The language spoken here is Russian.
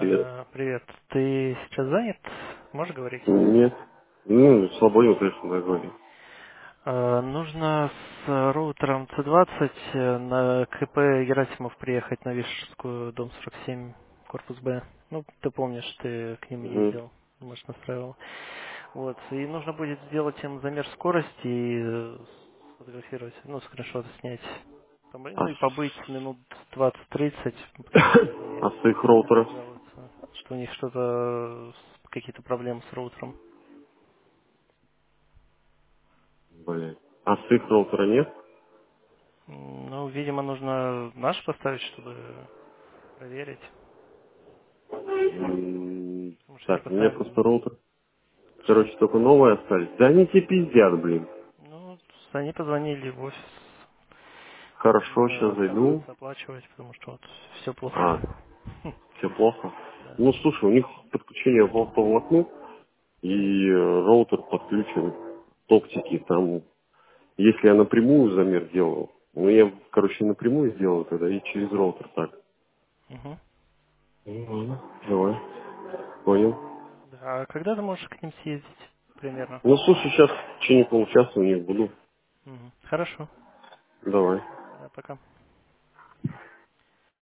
Привет. Привет. Ты сейчас занят? Можешь говорить? Нет. Ну, свободно, конечно, да, говори. Нужно с роутером C20 на КП Герасимов приехать на Вишерскую, дом 47, корпус Б. Ну, ты помнишь, ты к ним Мгм. ездил, может, настраивал. Вот, и нужно будет сделать им замер скорости и сфотографировать, ну, скриншоты снять. А, Ну и побыть минут 20-30, потому что они а с их роутера? жалуются, что у них что-то, какие-то проблемы с роутером. Блин. А с их роутера нет? Ну, видимо, нужно наш поставить, чтобы проверить. Потому что они Так, у меня постоянно... просто роутер. Что? Короче, только новые остались. Да они тебе пиздят, блин. Ну, они позвонили в офис. Хорошо, Нужно, сейчас зайду. отказываться оплачивать, потому что вот все плохо. А, все плохо. Да. Ну, слушай, у них подключение по волокну и роутер подключен к оптике. Там, если я напрямую замер делал, ну, я, короче, напрямую сделал тогда и через роутер так. Мгм. Ну, ладно, давай. Понял. Да, а когда ты можешь к ним съездить? Примерно. Ну, слушай, сейчас в течение получаса у них буду. Мгм. Хорошо. Давай. Да, пока.